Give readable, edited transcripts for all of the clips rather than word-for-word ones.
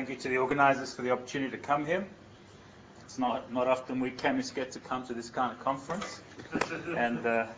thank you to the organizers for the opportunity to come here. It's not often we chemists get to come to this kind of conference. And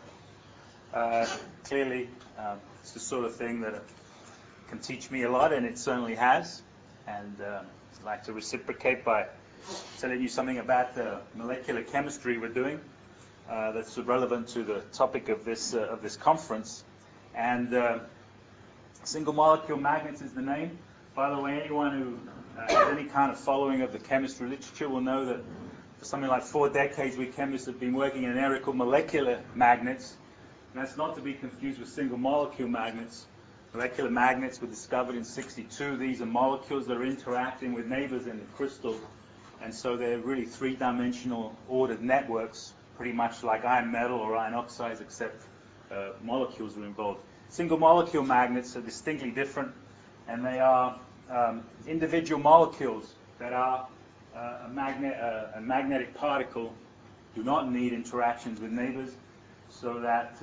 clearly, it's the sort of thing that can teach me a lot, and it certainly has. And I'd like to reciprocate by telling you something about the molecular chemistry we're doing that's relevant to the topic of this conference. And single molecule magnets is the name. By the way, anyone who has any kind of following of the chemistry literature will know that for something like 4 decades, we chemists have been working in an area called molecular magnets. And that's not to be confused with single molecule magnets. Molecular magnets were discovered in '62. These are molecules that are interacting with neighbors in the crystal. And so they're really three-dimensional ordered networks, pretty much like iron metal or iron oxides, except molecules are involved. Single molecule magnets are distinctly different, and they are individual molecules that are a magnetic particle, do not need interactions with neighbors, so that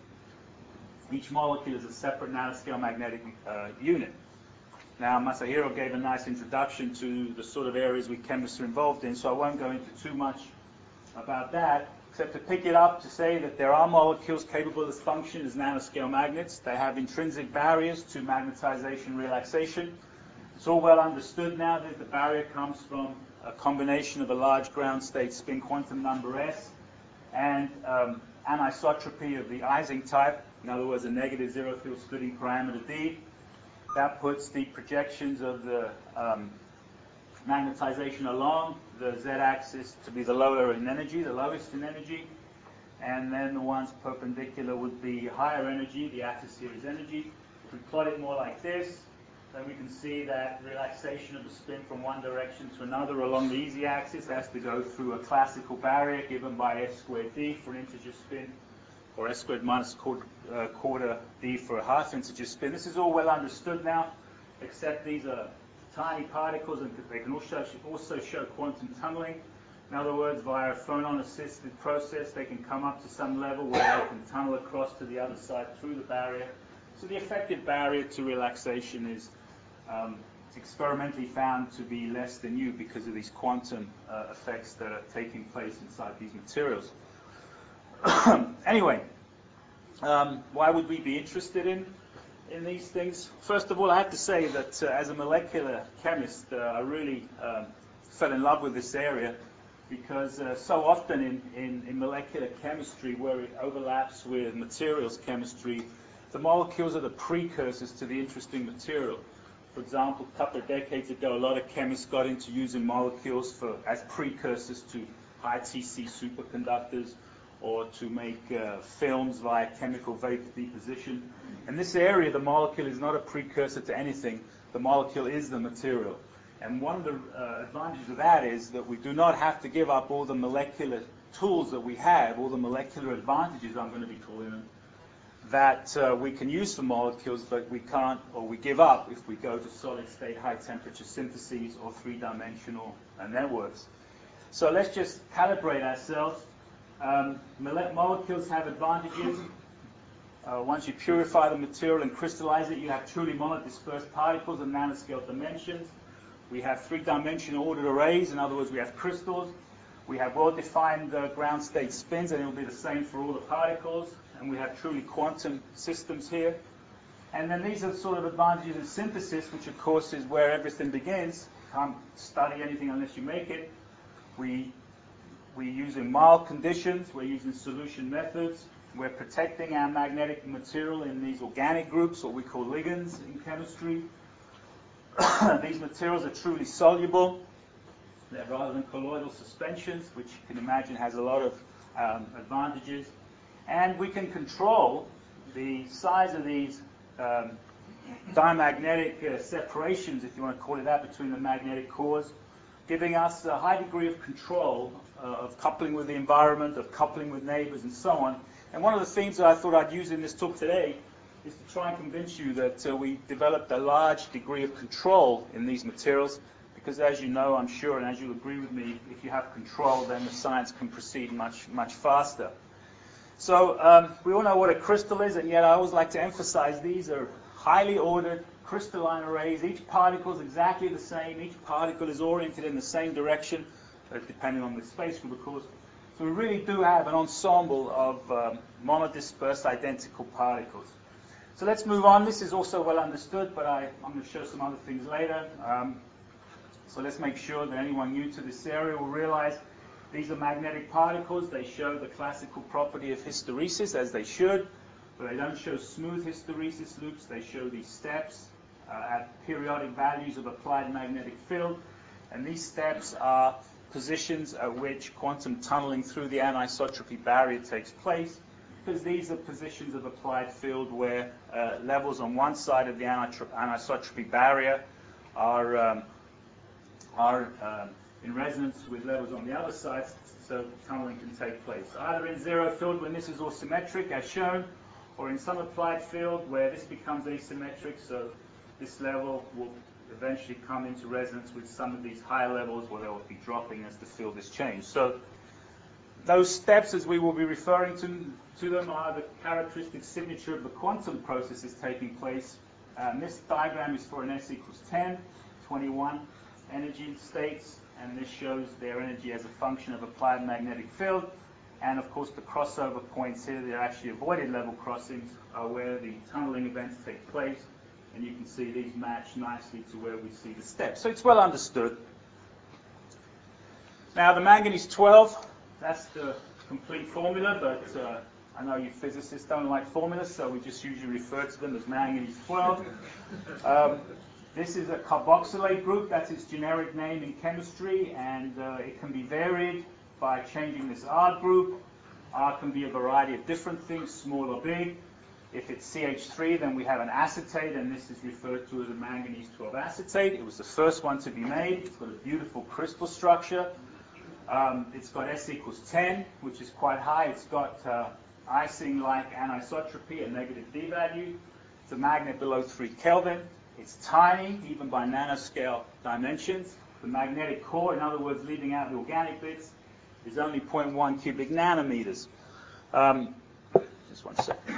each molecule is a separate nanoscale magnetic unit. Now, Masahiro gave a nice introduction to the sort of areas we chemists are involved in, so I won't go into too much about that, except to pick it up to say that there are molecules capable of function as nanoscale magnets. They have intrinsic barriers to magnetization relaxation. It's all well understood now that the barrier comes from a combination of a large ground state spin quantum number S and anisotropy of the Ising type, in other words, a negative zero field splitting parameter D. That puts the projections of the magnetization along the z-axis to be the lower in energy, the lowest in energy, and then the ones perpendicular would be higher energy, the axis here is energy. If we plot it more like this, then we can see that relaxation of the spin from one direction to another along the easy axis has to go through a classical barrier given by S squared D for an integer spin, or S squared minus quarter D for a half integer spin. This is all well understood now, except these are tiny particles, and they can also show quantum tunneling. In other words, via a phonon-assisted process, they can come up to some level where they can tunnel across to the other side through the barrier. So the effective barrier to relaxation is experimentally found to be less than U because of these quantum effects that are taking place inside these materials. Anyway, why would we be interested in these things? First of all, I have to say that as a molecular chemist, I really fell in love with this area because so often in molecular chemistry, where it overlaps with materials chemistry, the molecules are the precursors to the interesting material. For example, a couple of decades ago, a lot of chemists got into using molecules as precursors to high TC superconductors, or to make films via chemical vapor deposition. In this area, the molecule is not a precursor to anything. The molecule is the material. And one of the advantages of that is that we do not have to give up all the molecular tools that we have, all the molecular advantages, I'm going to be calling them, that we can use for molecules, but we can't, or we give up if we go to solid-state high-temperature syntheses or three-dimensional networks. So let's just calibrate ourselves. Molecules have advantages. Once you purify the material and crystallize it, you have truly monodispersed particles of nanoscale dimensions. We have three-dimensional ordered arrays. In other words, we have crystals. We have well-defined ground state spins, and it will be the same for all the particles. And we have truly quantum systems here. And then these are sort of advantages in synthesis, which of course is where everything begins. You can't study anything unless you make it. We're using mild conditions. We're using solution methods. We're protecting our magnetic material in these organic groups, what we call ligands in chemistry. These materials are truly soluble. They're rather than colloidal suspensions, which you can imagine has a lot of advantages. And we can control the size of these diamagnetic separations, if you want to call it that, between the magnetic cores, giving us a high degree of control of coupling with the environment, of coupling with neighbors, and so on. And one of the themes that I thought I'd use in this talk today is to try and convince you that we developed a large degree of control in these materials, because as you know, I'm sure, and as you'll agree with me, if you have control, then the science can proceed much, much faster. So we all know what a crystal is, and yet I always like to emphasize these are highly ordered crystalline arrays. Each particle is exactly the same. Each particle is oriented in the same direction, depending on the space group, of course. So we really do have an ensemble of monodispersed identical particles. So let's move on. This is also well understood, but I'm going to show some other things later. So let's make sure that anyone new to this area will realize these are magnetic particles. They show the classical property of hysteresis, as they should, but they don't show smooth hysteresis loops. They show these steps at periodic values of applied magnetic field, and these steps are positions at which quantum tunneling through the anisotropy barrier takes place, because these are positions of applied field where levels on one side of the anisotropy barrier are in resonance with levels on the other side, so tunneling can take place. Either in zero field when this is all symmetric, as shown, or in some applied field where this becomes asymmetric, so this level will eventually come into resonance with some of these higher levels where they will be dropping as the field is changed. So those steps, as we will be referring to them, are the characteristic signature of the quantum processes taking place. This diagram is for an S equals 10, 21 energy states, and this shows their energy as a function of applied magnetic field. And of course the crossover points here, they're actually avoided level crossings, are where the tunneling events take place. And you can see these match nicely to where we see the steps. So it's well understood. Now the manganese 12, that's the complete formula, but I know you physicists don't like formulas, so we just usually refer to them as manganese 12. This is a carboxylate group, that's its generic name in chemistry, and it can be varied by changing this R group. R can be a variety of different things, small or big. If it's CH3, then we have an acetate, and this is referred to as a manganese 12 acetate. It was the first one to be made. It's got a beautiful crystal structure. It's got S equals 10, which is quite high. It's got Ising-like anisotropy, a negative D value. It's a magnet below 3 Kelvin. It's tiny, even by nanoscale dimensions. The magnetic core, in other words, leaving out the organic bits, is only 0.1 cubic nanometers. Just one second.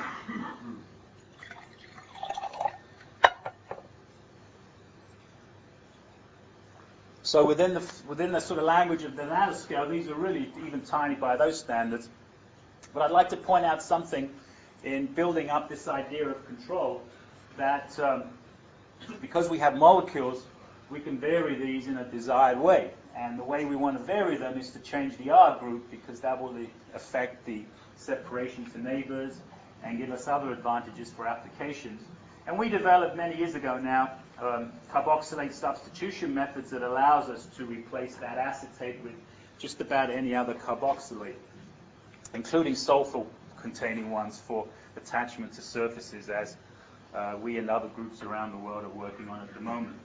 So within the sort of language of the nanoscale, these are really even tiny by those standards. But I'd like to point out something in building up this idea of control, that because we have molecules, we can vary these in a desired way. And the way we want to vary them is to change the R group, because that will affect the separation to neighbors and give us other advantages for applications. And we developed many years ago now carboxylate substitution methods that allows us to replace that acetate with just about any other carboxylate, including sulfur-containing ones for attachment to surfaces, as we and other groups around the world are working on at the moment.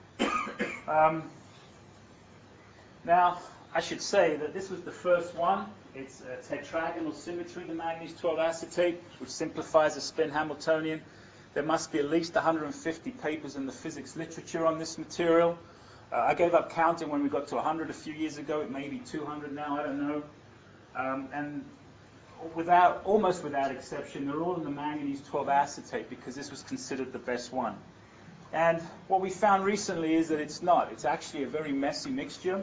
Now, I should say that this was the first one. It's a tetragonal symmetry, the manganese 12 acetate, which simplifies the spin Hamiltonian. There must be at least 150 papers in the physics literature on this material. I gave up counting when we got to 100 a few years ago. It may be 200 now, I don't know. And almost without exception, they're all in the manganese 12 acetate, because this was considered the best one. And what we found recently is that it's not. It's actually a very messy mixture.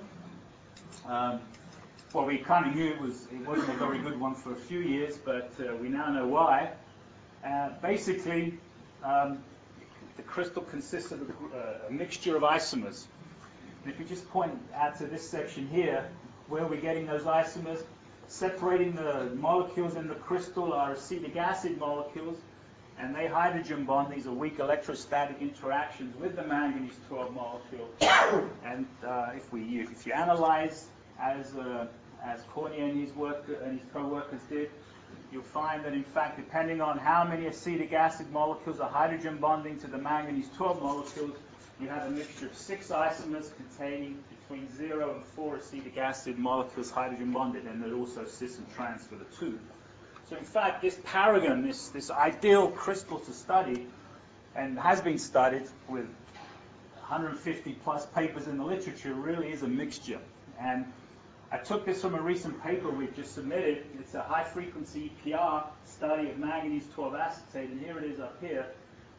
Well, we kind of knew it wasn't a very good one for a few years, but we now know why. Basically, the crystal consists of a mixture of isomers. And if you just point out to this section here, where we're getting those isomers, separating the molecules in the crystal are acetic acid molecules, and they hydrogen bond. These are weak electrostatic interactions with the manganese 12 molecule. And if you analyze as Cornier and his co-workers did, you'll find that in fact, depending on how many acetic acid molecules are hydrogen bonding to the manganese 12 molecules, you have a mixture of 6 isomers containing between 0 and 4 acetic acid molecules hydrogen bonded, and they're also cis and trans for the 2. So in fact, this paragon, this ideal crystal to study, and has been studied with 150 plus papers in the literature, really is a mixture. And I took this from a recent paper we've just submitted. It's a high-frequency EPR study of manganese 12 acetate, and here it is up here.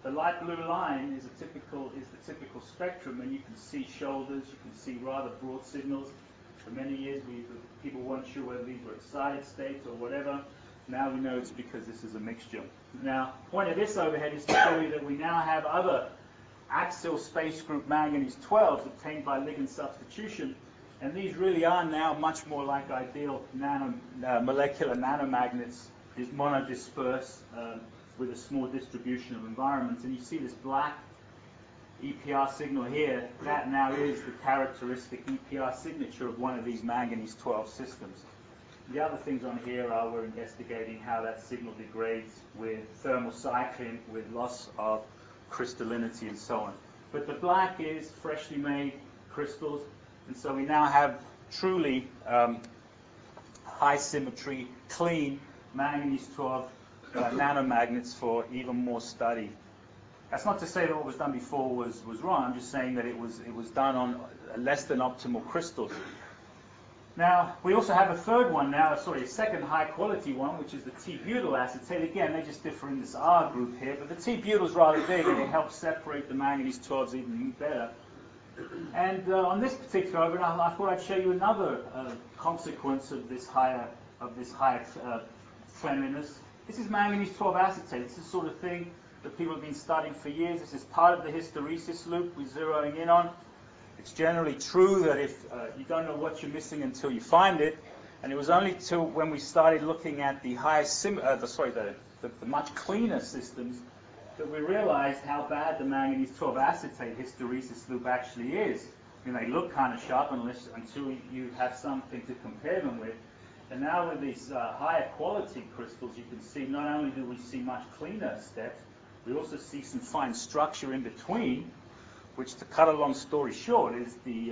the light blue line is the typical spectrum, and you can see shoulders, you can see rather broad signals. For many years, people weren't sure whether these were excited states or whatever. Now we know it's because this is a mixture. Now, the point of this overhead is to show you that we now have other axial space group manganese 12s obtained by ligand substitution, and these really are now much more like ideal molecular nanomagnets, is monodisperse with a small distribution of environments. And you see this black EPR signal here, that now is the characteristic EPR signature of one of these manganese 12 systems. The other things on here are we're investigating how that signal degrades with thermal cycling, with loss of crystallinity and so on. But the black is freshly made crystals, and so we now have truly high symmetry, clean manganese 12 nanomagnets for even more study. That's not to say that what was done before was wrong. I'm just saying that it was done on less than optimal crystals. Now, we also have a third one now, a second high-quality one, which is the T-butyl acetate. Again, they just differ in this R group here, but the T-butyl is rather big, and it helps separate the manganese 12s even better. And on this particular overhead, I thought I'd show you another consequence of this higher cleanliness. This is manganese 12 acetate. It's the sort of thing that people have been studying for years. This is part of the hysteresis loop we're zeroing in on. It's generally true that if you don't know what you're missing until you find it, and it was only till when we started looking at the much cleaner systems that we realized how bad the manganese 12 acetate hysteresis loop actually is. I mean, they look kind of sharp until you have something to compare them with. And now with these higher quality crystals, you can see not only do we see much cleaner steps, we also see some fine structure in between, which, to cut a long story short, is the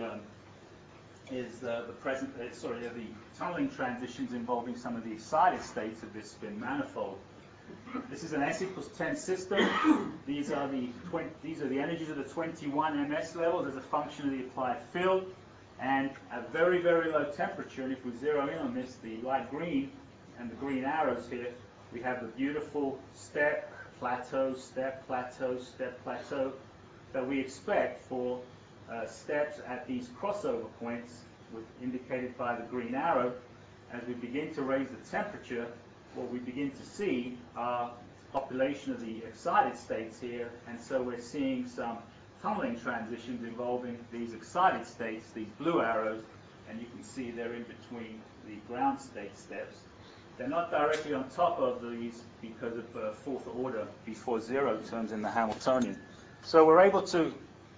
tunneling transitions involving some of the excited states of this spin manifold. This is an S equals 10 system. These are the energies of the 21 ms levels as a function of the applied field, and at very, very low temperature. And if we zero in on this, the light green and the green arrows here, we have the beautiful step, plateau, step, plateau, step, plateau that we expect for steps at these crossover points, indicated by the green arrow. As we begin to raise the temperature, what we begin to see are population of the excited states here, and so we're seeing some tunneling transitions involving these excited states, these blue arrows, and you can see they're in between the ground state steps. They're not directly on top of these because of fourth order before zero terms in the Hamiltonian. So we're able to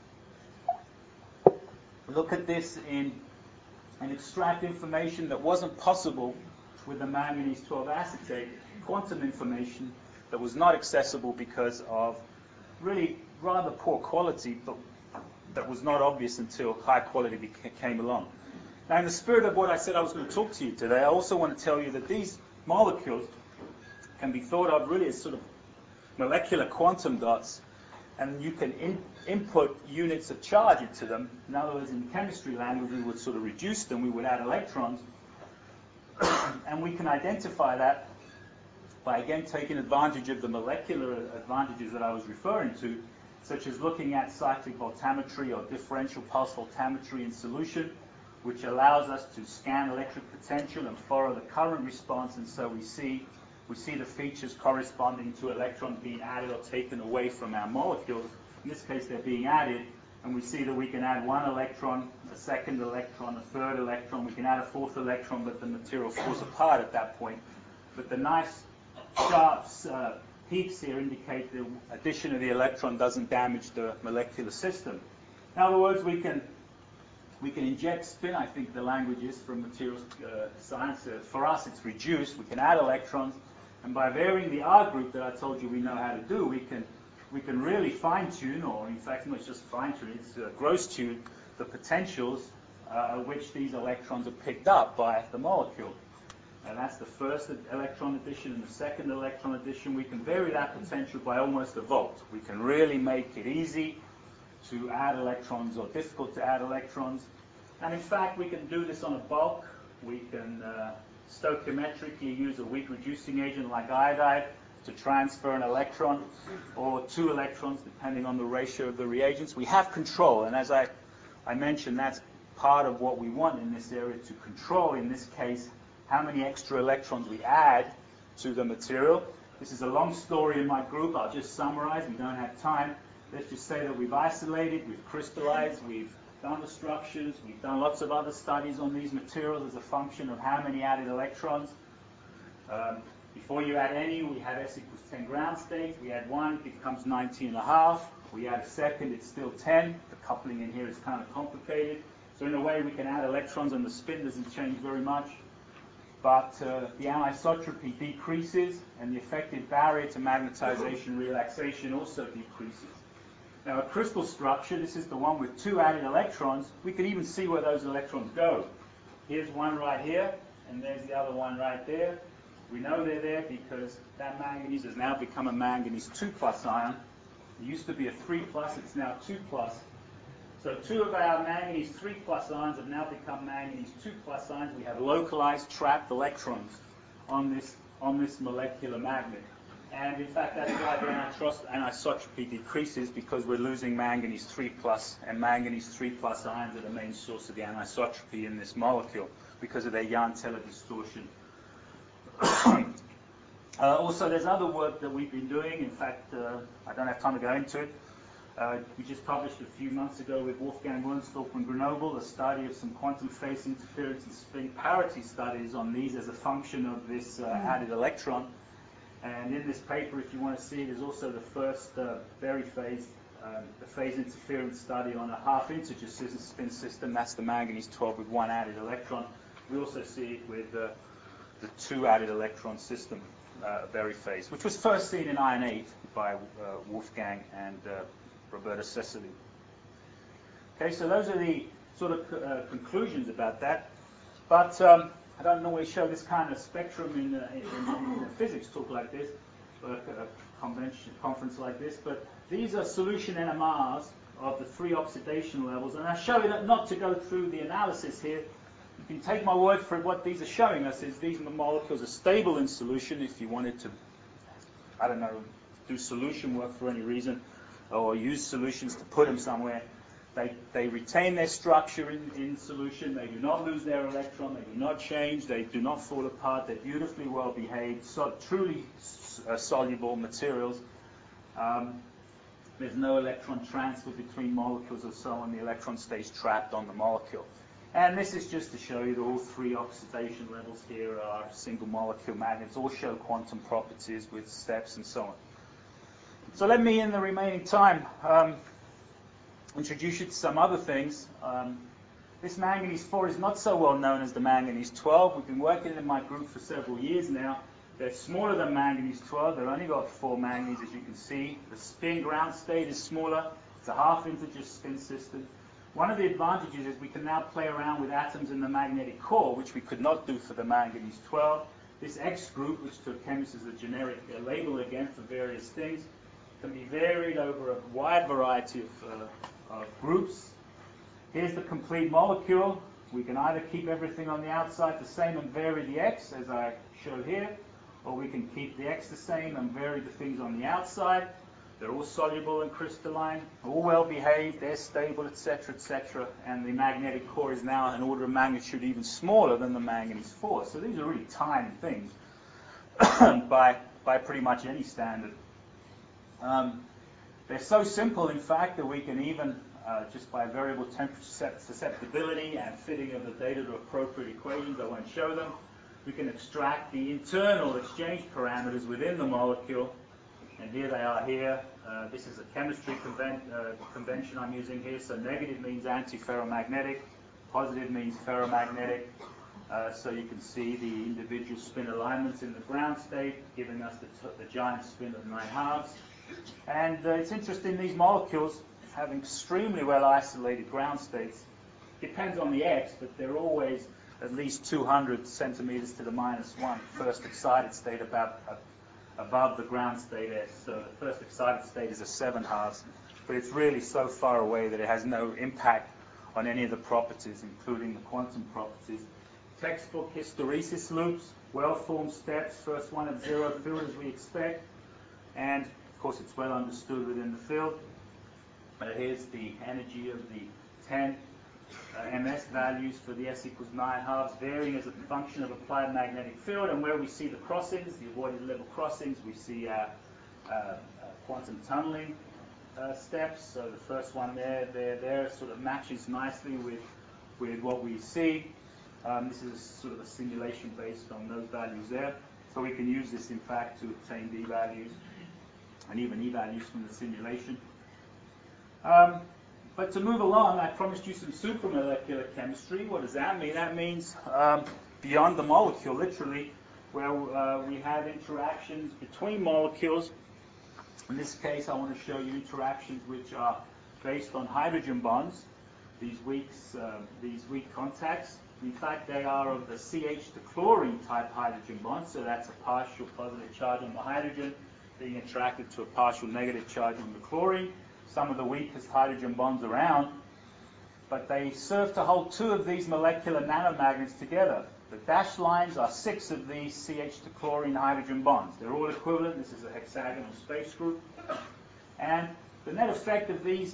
look at this and extract information that wasn't possible with the manganese 12 acetate, quantum information that was not accessible because of really rather poor quality, but that was not obvious until high quality came along. Now, in the spirit of what I said I was going to talk to you today, I also want to tell you that these molecules can be thought of really as sort of molecular quantum dots, and you can input units of charge into them. In other words, in chemistry language, we would sort of reduce them, we would add electrons, and we can identify that by, again, taking advantage of the molecular advantages that I was referring to, such as looking at cyclic voltammetry or differential pulse voltammetry in solution, which allows us to scan electric potential and follow the current response, and so we see the features corresponding to electrons being added or taken away from our molecules. In this case, they're being added, and we see that we can add one electron, a second electron, a third electron. We can add a fourth electron, but the material falls apart at that point. But the nice sharp peaks here indicate the addition of the electron doesn't damage the molecular system. In other words, we can inject spin, I think the language is from materials science. For us, it's reduced. We can add electrons, and by varying the R group that I told you we know how to do, we can really fine-tune, or in fact, not just fine-tune, it's gross tune the potentials at which these electrons are picked up by the molecule. And that's the first electron addition and the second electron addition. We can vary that potential by almost a volt. We can really make it easy to add electrons or difficult to add electrons. And in fact, we can do this on a bulk. We can stoichiometrically use a weak reducing agent like iodide to transfer an electron or 2 electrons, depending on the ratio of the reagents. We have control, and as I mentioned, that's part of what we want in this area, to control, in this case, how many extra electrons we add to the material. This is a long story in my group. I'll just summarize. We don't have time. Let's just say that we've isolated, we've crystallized, we've done the structures, we've done lots of other studies on these materials as a function of how many added electrons. Before you add any, we have S equals 10 ground state. We add 1, it becomes 19.5. We add a second, it's still 10. The coupling in here is kind of complicated. So in a way, we can add electrons and the spin doesn't change very much. But the anisotropy decreases, and the effective barrier to magnetization relaxation also decreases. Now, a crystal structure, this is the one with 2 added electrons. We can even see where those electrons go. Here's one right here, and there's the other one right there. We know they're there because that manganese has now become a manganese 2+ ion. It used to be a 3+, it's now 2+. So 2 of our manganese 3+ ions have now become manganese 2+ ions. We have localized trapped electrons on this molecular magnet. And in fact, that's why the anisotropy decreases, because we're losing manganese 3+, and manganese 3+ ions are the main source of the anisotropy in this molecule because of their Jahn-Teller distortion. Also, there's other work that we've been doing. In fact, I don't have time to go into it. We just published a few months ago with Wolfgang Wunstorf and Grenoble a study of some quantum phase interference and spin parity studies on these as a function of this added electron. And in this paper, if you want to see it, is also the first very phase, the phase interference study on a half-integer spin system. That's the manganese 12 with 1 added electron. We also see it with the 2 added electron system, very phase, which was first seen in iron 8 by Wolfgang and Roberta Cecily. Okay, so those are the sort of conclusions about that. But I don't normally show this kind of spectrum in a physics talk like this, or a conference like this. But these are solution NMRs of the 3 oxidation levels. And I show you that not to go through the analysis here. You can take my word for it. What these are showing us is these molecules are stable in solution. If you wanted to, I don't know, do solution work for any reason, or use solutions to put them somewhere, they retain their structure in solution. They do not lose their electron. They do not change. They do not fall apart. They're beautifully well behaved, truly soluble materials. There's no electron transfer between molecules or so on. The electron stays trapped on the molecule. And this is just to show you that all 3 oxidation levels here are single molecule magnets, all show quantum properties with steps and so on. So let me, in the remaining time, introduce you to some other things. This manganese 4 is not so well known as the manganese 12. We've been working in my group for several years now. They're smaller than manganese 12. They've only got 4 manganese, as you can see. The spin ground state is smaller. It's a half-integer spin system. One of the advantages is we can now play around with atoms in the magnetic core, which we could not do for the manganese 12. This X group, which to a chemist is a generic label again for various things, can be varied over a wide variety of groups. Here's the complete molecule. We can either keep everything on the outside the same and vary the X, as I show here, or we can keep the X the same and vary the things on the outside. They're all soluble and crystalline, all well behaved, they're stable, etc., etc. And the magnetic core is now an order of magnitude even smaller than the manganese 4. So these are really tiny things by pretty much any standard. They're so simple, in fact, that we can even, just by variable temperature susceptibility and fitting of the data to appropriate equations, I won't show them, we can extract the internal exchange parameters within the molecule. And here they are here. This is a chemistry convention I'm using here. So negative means antiferromagnetic, positive means ferromagnetic. So you can see the individual spin alignments in the ground state, giving us the giant spin of 9/2. And it's interesting, these molecules have extremely well isolated ground states. Depends on the X, but they're always at least 200 centimeters to the -1 first excited state above the ground state S. So the first excited state is a 7/2, but it's really so far away that it has no impact on any of the properties, including the quantum properties. Textbook hysteresis loops, well-formed steps, first one at 0 filled as we expect. And of course it's well understood within the field. Here's the energy of the 10 ms values for the S equals 9/2, varying as a function of applied magnetic field. And where we see the crossings, the avoided level crossings, we see quantum tunneling steps. So the first one there sort of matches nicely with what we see. This is sort of a simulation based on those values there. So we can use this, in fact, to obtain D values and even E values from the simulation. But to move along, I promised you some supramolecular chemistry. What does that mean? That means beyond the molecule, literally, where we have interactions between molecules. In this case, I want to show you interactions which are based on hydrogen bonds, these weak contacts. In fact, they are of the CH to chlorine type hydrogen bond, so that's a partial positive charge on the hydrogen being attracted to a partial negative charge on the chlorine. Some of the weakest hydrogen bonds around, but they serve to hold 2 of these molecular nanomagnets together. The dashed lines are 6 of these CH to chlorine hydrogen bonds. They're all equivalent. This is a hexagonal space group. And the net effect of these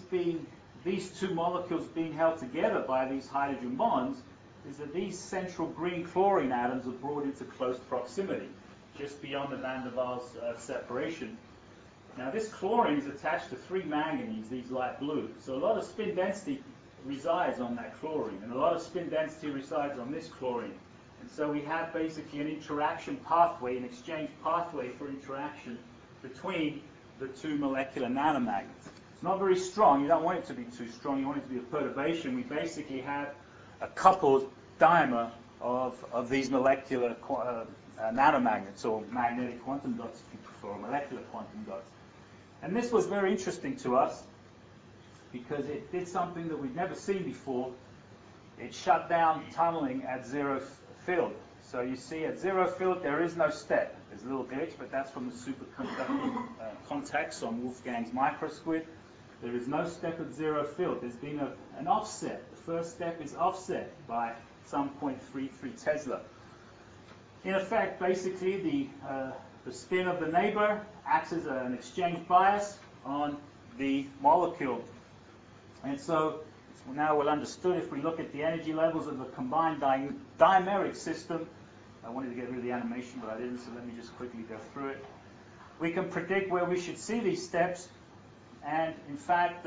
2 molecules being held together by these hydrogen bonds is that these central green chlorine atoms are brought into close proximity, just beyond the van der Waals separation. Now this chlorine is attached to 3 manganese, these light blue. So a lot of spin density resides on that chlorine, and a lot of spin density resides on this chlorine. And so we have basically an interaction pathway, an exchange pathway for interaction between the 2 molecular nanomagnets. It's not very strong. You don't want it to be too strong. You want it to be a perturbation. We basically have a coupled dimer of these molecular nanomagnets, or magnetic quantum dots, if you prefer, or molecular quantum dots. And this was very interesting to us because it did something that we'd never seen before. It shut down tunneling at 0 field. So you see at 0 field there is no step. There's a little glitch, but that's from the superconducting contacts on Wolfgang's microsquid. There is no step at 0 field. There's been an offset. The first step is offset by some 0.33 Tesla. In effect, basically the spin of the neighbor acts as an exchange bias on the molecule. And so it's now well understood, if we look at the energy levels of the combined dimeric system, I wanted to get rid of the animation, but I didn't, so let me just quickly go through it. We can predict where we should see these steps, and in fact,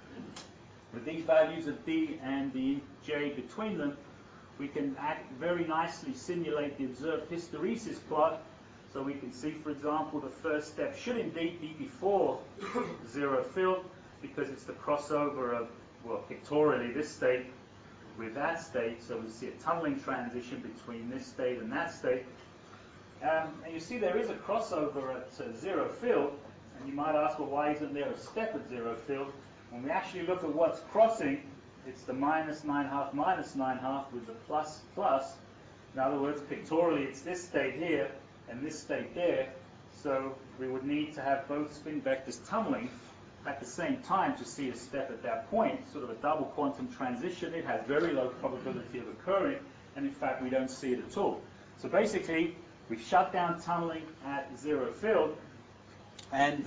with these values of D and the J between them, we can very nicely simulate the observed hysteresis plot. So we can see, for example, the first step should indeed be before 0 field, because it's the crossover of, well, pictorially, this state with that state. So we see a tunneling transition between this state and that state. And you see there is a crossover at 0 field. And you might ask, well, why isn't there a step at 0 field? When we actually look at what's crossing, it's the minus 9/2 with the plus plus. In other words, pictorially, it's this state here and this state there. So we would need to have both spin vectors tunneling at the same time to see a step at that point, sort of a double quantum transition. It has very low probability of occurring, and in fact, we don't see it at all. So basically, we've shut down tunneling at 0 field, and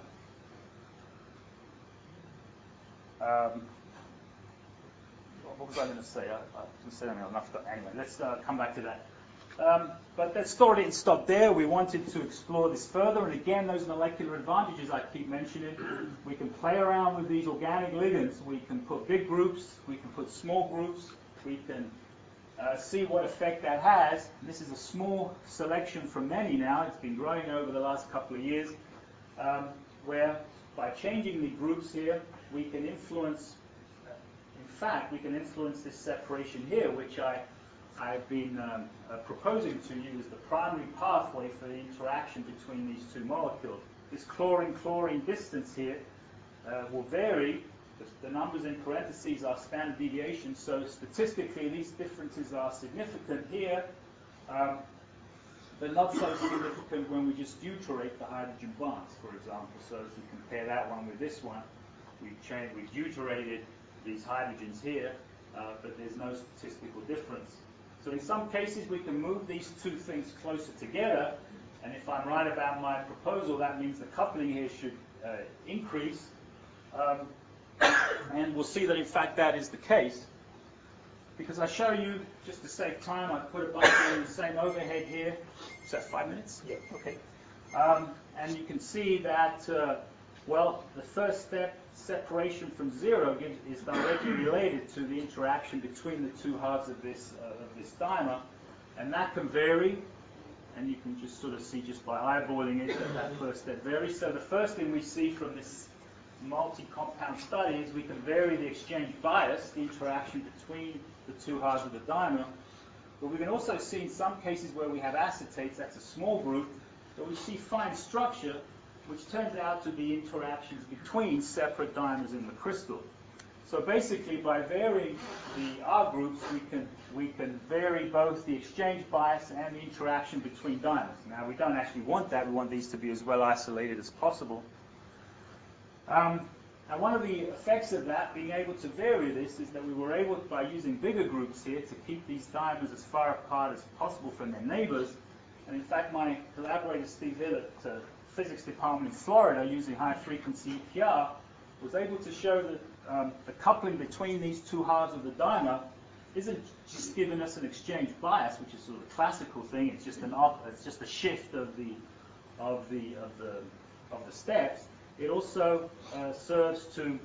what was I going to say? I didn't say anything enough. Anyway, let's come back to that. But that story didn't stop there. We wanted to explore this further, and again, those molecular advantages I keep mentioning. We can play around with these organic ligands. We can put big groups. We can put small groups. We can see what effect that has. And this is a small selection from many now. It's been growing over the last couple of years, where by changing the groups here, we can influence. In fact, we can influence this separation here, which I've been proposing to you as the primary pathway for the interaction between these 2 molecules. This chlorine-chlorine distance here will vary. The numbers in parentheses are standard deviation, so statistically these differences are significant here, but not so significant when we just deuterate the hydrogen bonds, for example. So if you compare that one with this one, we've deuterated these hydrogens here, but there's no statistical difference. So in some cases we can move these 2 things closer together, And if I'm right about my proposal, that means the coupling here should increase. And we'll see that, in fact, that is the case. Because I show you, just to save time, I put a bunch in the same overhead here. Is that 5 minutes? Yeah. Okay. And you can see that, well, the first step, separation from zero, is directly related to the interaction between the two halves of this dimer. And that can vary. And you can just sort of see just by eyeballing it that first step varies. So the first thing we see from this multi-compound study is we can vary the exchange bias, the interaction between the two halves of the dimer. But we can also see in some cases where we have acetates, that's a small group, but we see fine structure, which turns out to be interactions between separate dimers in the crystal. So basically, by varying the R groups, we can vary both the exchange bias and the interaction between dimers. Now, we don't actually want that. We want these to be as well isolated as possible. Now, one of the effects of that, being able to vary this, is that we were able, by using bigger groups here, to keep these dimers as far apart as possible from their neighbors. And in fact, my collaborator, Steve Hill, at the physics department in Florida, using high-frequency EPR, was able to show that the coupling between these two halves of the dimer isn't just giving us an exchange bias, which is sort of a classical thing. It's just a shift of the steps. It also serves to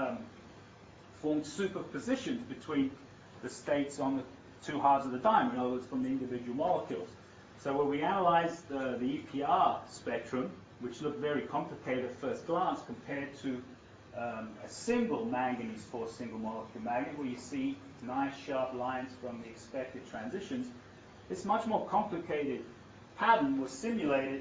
form superpositions between the states on the two halves of the dimer, in other words, from the individual molecules. So when we analyze the EPR spectrum, which looked very complicated at first glance compared to a single manganese 4 single molecule magnet, where you see nice sharp lines from the expected transitions, this much more complicated pattern was simulated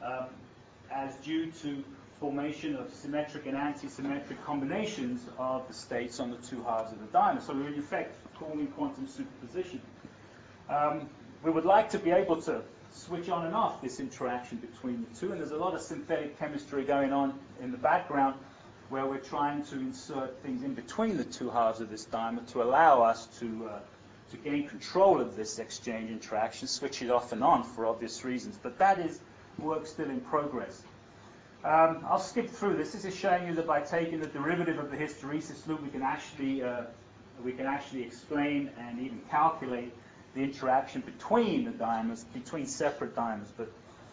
as due to formation of symmetric and anti-symmetric combinations of the states on the two halves of the dimer. So we're in effect forming quantum superposition. We would like to be able to switch on and off this interaction between the two, and there's a lot of synthetic chemistry going on in the background where we're trying to insert things in between the two halves of this dimer to allow us to gain control of this exchange interaction, switch it off and on for obvious reasons. But that is work still in progress. I'll skip through this. This is showing you that by taking the derivative of the hysteresis loop, we can actually explain and even calculate the interaction between the dimers, between separate dimers. But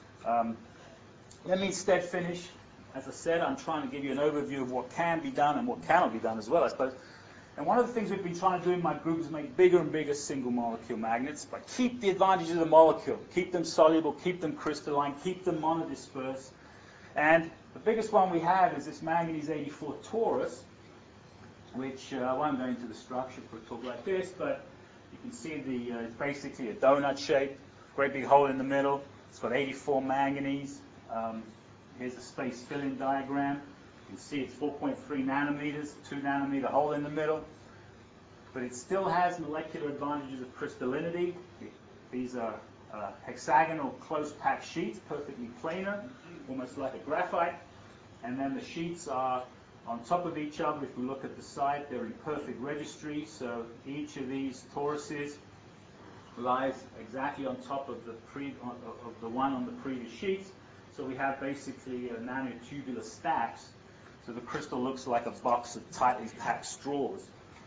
let me instead finish. As I said, I'm trying to give you an overview of what can be done and what cannot be done as well, I suppose. And one of the things we've been trying to do in my group is make bigger and bigger single molecule magnets, but keep the advantages of the molecule. Keep them soluble, keep them crystalline, keep them monodisperse. And the biggest one we have is this manganese 84 torus, which I won't go into the structure for a talk like this, but you can see it's basically a donut shape, great big hole in the middle. It's got 84 manganese. Here's a space fill-in diagram. You can see it's 4.3 nanometers, 2 nanometer hole in the middle. But it still has molecular advantages of crystallinity. These are hexagonal close-packed sheets, perfectly planar, almost like a graphite. And then the sheets are on top of each other. If we look at the side, they're in perfect registry. So each of these toruses lies exactly on top of the one on the previous sheets. So we have basically nanotubular stacks. So the crystal looks like a box of tightly packed straws.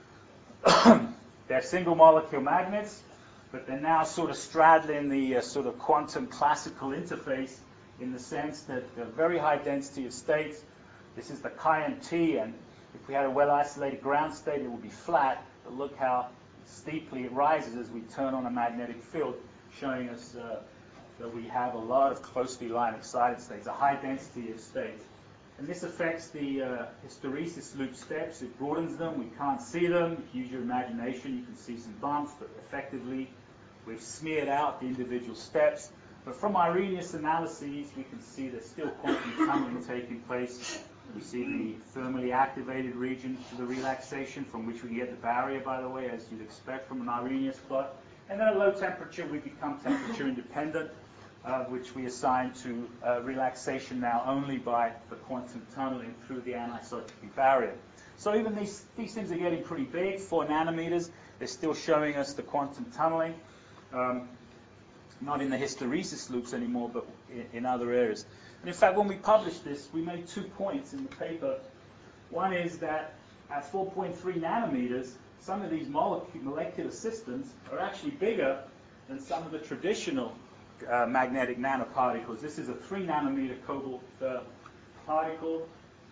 They're single molecule magnets, but they're now sort of straddling the sort of quantum classical interface in the sense that they're very high density of states. This is the chi-MT, and if we had a well-isolated ground state, it would be flat. But look how steeply it rises as we turn on a magnetic field, showing us that we have a lot of closely lined excited states, a high density of states. And this affects the hysteresis loop steps. It broadens them. We can't see them. If you use your imagination, you can see some bumps, but effectively we've smeared out the individual steps. But from Arrhenius analyses, we can see there's still quantum tunneling taking place. We see the thermally activated region to the relaxation, from which we get the barrier, by the way, as you'd expect from an Arrhenius plot. And then at low temperature, we become temperature independent, which we assign to relaxation now only by the quantum tunneling through the anisotropy barrier. So even these things are getting pretty big, 4 nanometers. They're still showing us the quantum tunneling. not in the hysteresis loops anymore, but in other areas. And in fact, when we published this, we made 2 points in the paper. One is that at 4.3 nanometers, some of these molecular systems are actually bigger than some of the traditional magnetic nanoparticles. This is a 3 nanometer cobalt particle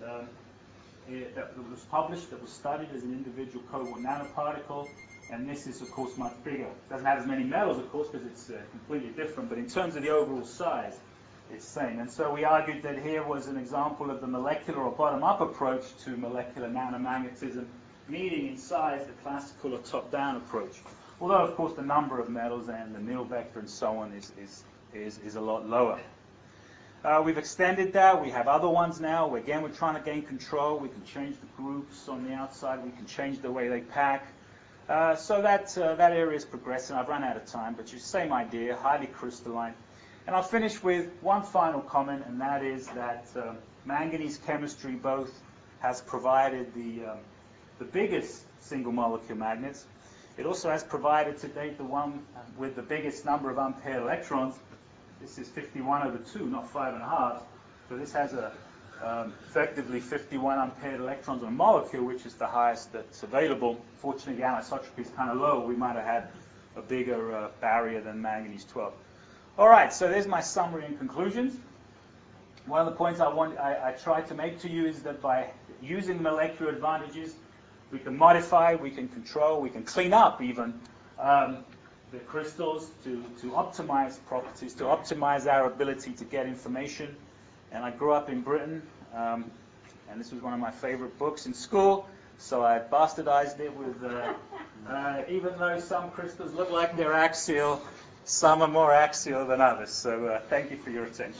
that was published, that was studied as an individual cobalt nanoparticle, and this is, of course, much bigger. It doesn't have as many metals, of course, because it's completely different, but in terms of the overall size, it's the same. And so we argued that here was an example of the molecular or bottom-up approach to molecular nanomagnetism, meeting in size the classical or top-down approach. Although, of course, the number of metals and the nil vector and so on is a lot lower. We've extended that. We have other ones now. Again, we're trying to gain control. We can change the groups on the outside. We can change the way they pack. So that area is progressing. I've run out of time, but just same idea, highly crystalline. And I'll finish with one final comment, and that is that manganese chemistry both has provided the biggest single molecule magnets. It also has provided to date the one with the biggest number of unpaired electrons. This is 51/2, not 5.5. So this has effectively 51 unpaired electrons on a molecule, which is the highest that's available. Fortunately, the anisotropy is kind of low. We might have had a bigger barrier than manganese 12. All right, so there's my summary and conclusions. One of the points I tried to make to you is that by using molecular advantages, we can modify, we can control, we can clean up even the crystals to optimize properties, to optimize our ability to get information. And I grew up in Britain, and this was one of my favorite books in school, so I bastardized it with, even though some crystals look like they're axial, some are more axial than others. So thank you for your attention.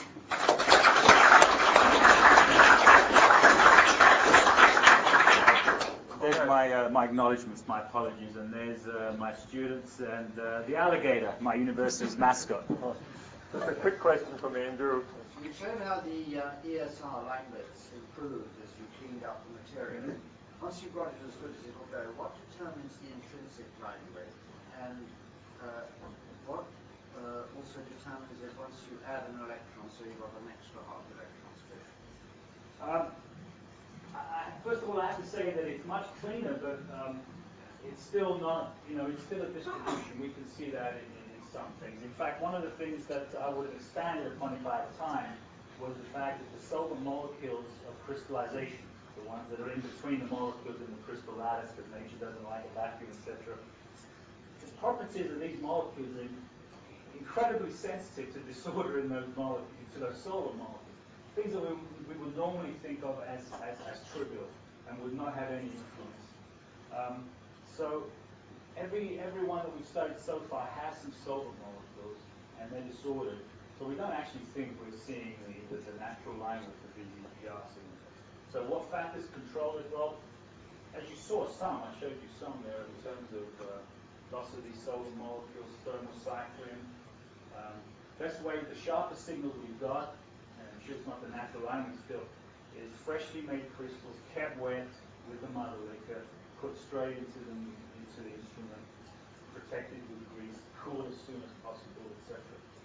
There's my acknowledgements, my apologies, and there's my students and the alligator, my university's mascot. Just a quick question from Andrew. You showed how the ESR line widths improved as you cleaned up the material. Once you've got it as good as it will go, what determines the intrinsic line width? And what also determines it once you add an electron, so you've got an extra half electron spin? First of all, I have to say that it's much cleaner, but it's still not, it's still a distribution. We can see that in some things. In fact, one of the things that I would have expanded upon if I had time was the fact that the solvent molecules of crystallization, the ones that are in between the molecules in the crystal lattice, because nature doesn't like a vacuum, etc. The properties of these molecules are incredibly sensitive to disorder in those molecules, to those solvent molecules. Things that we would normally think of as trivial and would not have any influence. So every one that we've studied so far has some solvent molecules, and they're disordered. So we don't actually think we're seeing the natural line with the VGPR signal. So what factors control it? Well, as you saw some, I showed you some there in terms of loss of these solvent molecules, thermocycline. Best way, the sharpest signal that we've got, and I'm sure it's not the natural alignment still, is freshly made crystals kept wet with the mother liquor, put straight into the instrument, protected with grease, cooled as soon as possible, etc.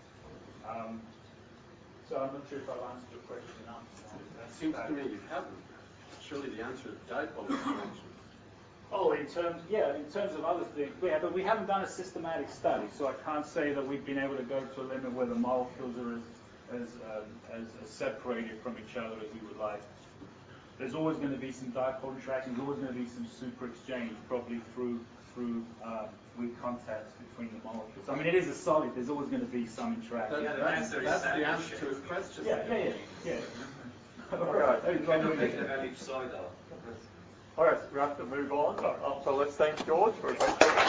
So I'm not sure if I've answered your question enough. It seems to me you haven't. Surely the answer is dipole interaction. Oh, in terms of other things, yeah, but we haven't done a systematic study, so I can't say that we've been able to go to a limit where the molecules are as separated from each other as we would like. There's always going to be some dipole interaction. There's always going to be some super exchange, probably through weak contacts between the molecules. I mean, it is a solid. There's always going to be some interaction. That's the answer to his question. Yeah. All right. Each side are. All right, we have to move on. So let's thank George for a great talk.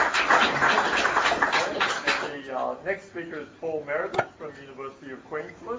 The next speaker is Paul Meredith from the University of Queensland.